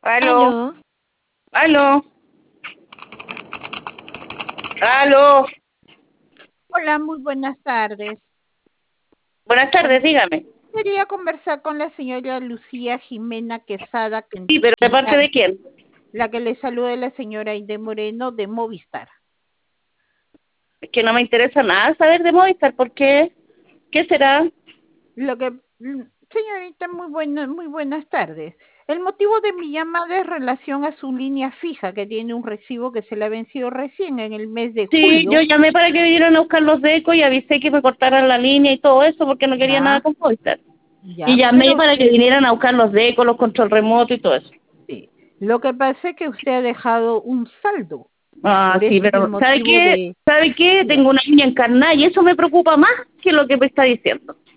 Aló, Aló, aló, aló. hola, muy buenas tardes. Buenas tardes, dígame. Quería conversar con la señora Lucía Jimena Quesada, Sí, pero ¿de parte de quién? la que le saluda la señora Aide Moreno de Movistar. Es que no me interesa nada saber de Movistar, ¿por qué? ¿Qué será? Señorita, muy buenas tardes. El motivo de mi llamada es relación a su línea fija, que tiene un recibo que se le ha vencido recién en el mes de Sí, yo julio. llamé para que vinieran a buscar los decos y avisé que me cortaran la línea y todo eso porque no quería nada Ya, con Movistar. Y ya, llamé pero para que vinieran a buscar los decos, los control remoto y todo eso. sí. Lo que pasa es que usted ha dejado un saldo. Ah, Por sí, eso es el pero ¿sabe motivo qué? de... ¿Sabe qué? Diga. Tengo una niña encarnada y eso me preocupa más que lo que me está diciendo.